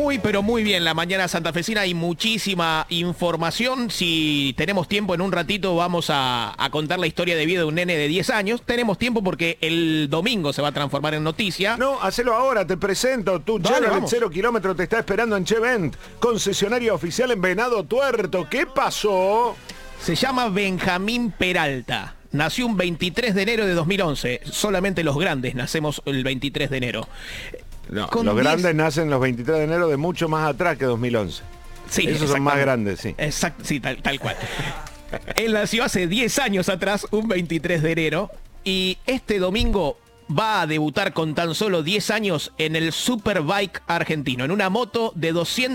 Muy, pero muy bien la mañana santafesina. Hay muchísima información. Si tenemos tiempo, en un ratito vamos a contar la historia de vida de un nene de 10 años. Tenemos tiempo porque el domingo se va a transformar en noticia. No, hacelo ahora, te presento. Tu Chevrolet 0 kilómetro te está esperando en Chevent, concesionaria oficial en Venado Tuerto. ¿Qué pasó? Se llama Benjamín Peralta. Nació un 23 de enero de 2011. Solamente los grandes nacemos el 23 de enero. No, los grandes nacen los 23 de enero de mucho más atrás que 2011. Sí, esos son más grandes, sí. Exacto, sí, tal cual. Él nació hace 10 años atrás, un 23 de enero, y este domingo va a debutar con tan solo 10 años en el Superbike argentino, en una moto de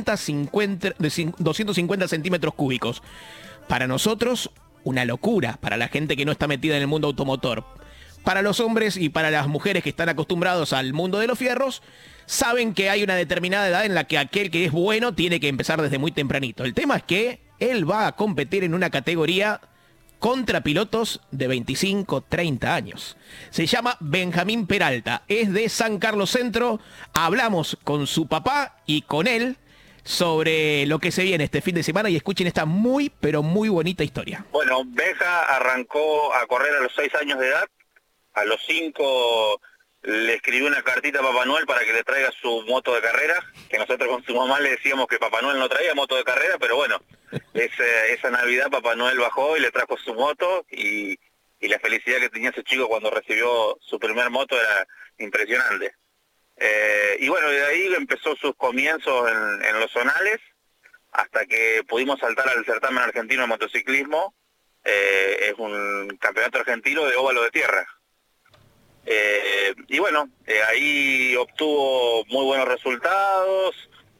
250 centímetros cúbicos. Para nosotros, una locura, para la gente que no está metida en el mundo automotor. Para los hombres y para las mujeres que están acostumbrados al mundo de los fierros, saben que hay una determinada edad en la que aquel que es bueno tiene que empezar desde muy tempranito. El tema es que él va a competir en una categoría contra pilotos de 25, 30 años. Se llama Benjamín Peralta, es de San Carlos Centro. Hablamos con su papá y con él sobre lo que se viene este fin de semana y escuchen esta muy, pero muy bonita historia. Bueno, Benja arrancó a correr a los 6 años de edad. A los 5 le escribió una cartita a Papá Noel para que le traiga su moto de carrera, que nosotros con su mamá le decíamos que Papá Noel no traía moto de carrera, pero bueno, esa Navidad Papá Noel bajó y le trajo su moto y la felicidad que tenía ese chico cuando recibió su primer moto era impresionante. Y bueno, de ahí empezó sus comienzos en los zonales, hasta que pudimos saltar al certamen argentino de motociclismo. Es un campeonato argentino de óvalo de tierra. Y bueno, ahí obtuvo muy buenos resultados,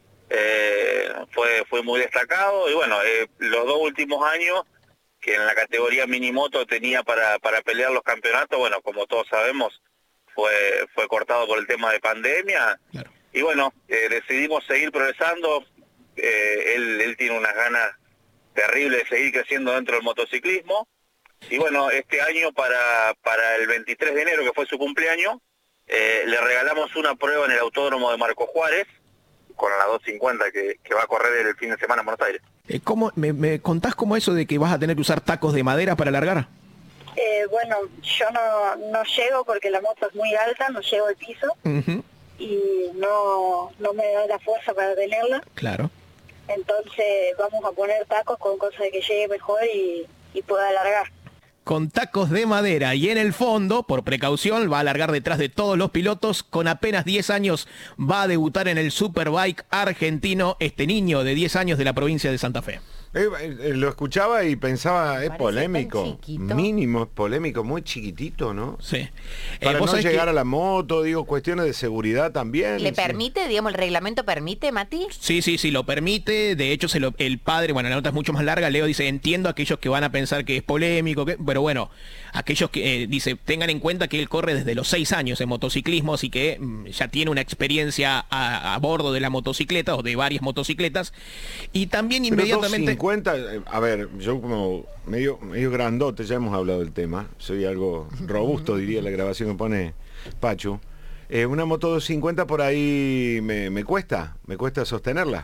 fue muy destacado y bueno, los 2 últimos años que en la categoría minimoto tenía para pelear los campeonatos, bueno, como todos sabemos, fue cortado por el tema de pandemia. Claro. Y bueno, decidimos seguir progresando. Él tiene unas ganas terribles de seguir creciendo dentro del motociclismo. Y bueno, este año para el 23 de enero, que fue su cumpleaños, le regalamos una prueba en el autódromo de Marco Juárez, con la 250 que va a correr el fin de semana en Buenos Aires. ¿Cómo, me contás cómo eso de que vas a tener que usar tacos de madera para largar? Bueno, yo no llego porque la moto es muy alta, no llego al piso, y no me da la fuerza para tenerla. Claro. Entonces vamos a poner tacos con cosas de que llegue mejor y pueda alargar. Con tacos de madera y en el fondo, por precaución, va a alargar detrás de todos los pilotos. Con apenas 10 años va a debutar en el Superbike argentino este niño de 10 años de la provincia de Santa Fe. Lo escuchaba y pensaba, es polémico, mínimo, es polémico, muy chiquitito, ¿no? Sí. Para no llegar a la moto, digo, cuestiones de seguridad también. ¿Le permite, digamos, el reglamento permite, Mati? Sí, lo permite. De hecho, el padre, bueno, la nota es mucho más larga, Leo dice, entiendo a aquellos que van a pensar que es polémico, pero bueno, aquellos que, dice, tengan en cuenta que él corre desde los 6 años en motociclismo, así que ya tiene una experiencia a bordo de la motocicleta o de varias motocicletas, y también pero inmediatamente... 250, a ver, yo como medio grandote, ya hemos hablado del tema, soy algo robusto, diría la grabación que pone Pachu. Una moto 250 por ahí me cuesta sostenerla.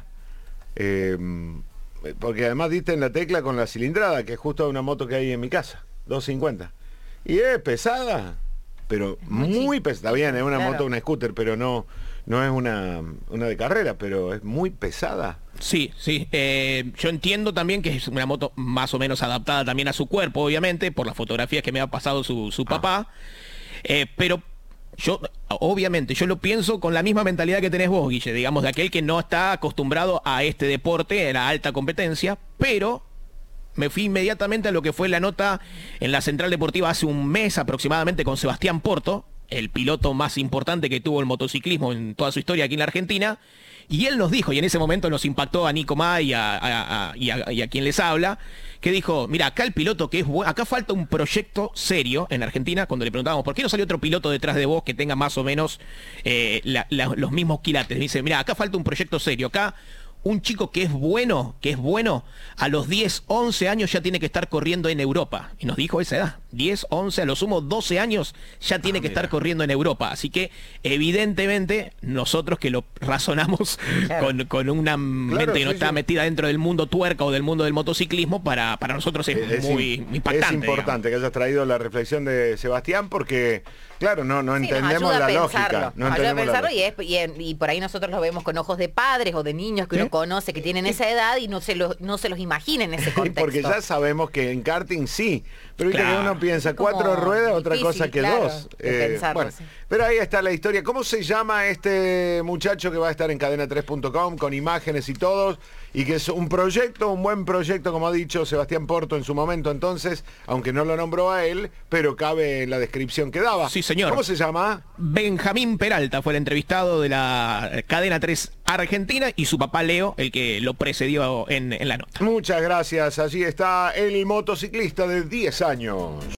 Porque además diste en la tecla con la cilindrada, que es justo una moto que hay en mi casa, 250. Y es pesada, pero muy pesada. Está bien, es una moto, una scooter, pero no es una de carrera, pero es muy pesada. Sí. Yo entiendo también que es una moto más o menos adaptada también a su cuerpo, obviamente, por las fotografías que me ha pasado su papá. Pero yo lo pienso con la misma mentalidad que tenés vos, Guille, digamos, de aquel que no está acostumbrado a este deporte, a la alta competencia, pero me fui inmediatamente a lo que fue la nota en la Central Deportiva hace un mes aproximadamente con Sebastián Porto, el piloto más importante que tuvo el motociclismo en toda su historia aquí en la Argentina, y él nos dijo, y en ese momento nos impactó a Nico Ma y a quien les habla, que dijo, mira, acá el piloto que es bueno, acá falta un proyecto serio en Argentina. Cuando le preguntábamos, ¿por qué no salió otro piloto detrás de vos que tenga más o menos los mismos quilates? Dice, mira, acá falta un proyecto serio, acá un chico que es bueno, a los 10, 11 años ya tiene que estar corriendo en Europa. Y nos dijo esa edad. 10, 11, a lo sumo 12 años, ya tiene que estar corriendo en Europa. Así que, evidentemente, nosotros que lo razonamos con una mente que no está metida dentro del mundo tuerca o del mundo del motociclismo, para nosotros es muy impactante. Es importante, digamos, que hayas traído la reflexión de Sebastián, porque, claro, no entendemos la lógica. No nos ayuda a entendemos la pensarlo y por ahí nosotros lo vemos con ojos de padres o de niños que uno conoce que tienen esa edad y no se los imagina en ese contexto. Porque ya sabemos que en karting sí, pero viste que uno piensa 4 ruedas, otra cosa que 2. Bueno, pero ahí está la historia. ¿Cómo se llama este muchacho que va a estar en cadena3.com con imágenes y todos? Y que es un proyecto, un buen proyecto, como ha dicho Sebastián Porto en su momento, entonces, aunque no lo nombró a él, pero cabe en la descripción que daba. Sí, señor. ¿Cómo se llama? Benjamín Peralta fue el entrevistado de la Cadena 3 Argentina, y su papá Leo, el que lo precedió en la nota. Muchas gracias. Allí está el motociclista de 10 años.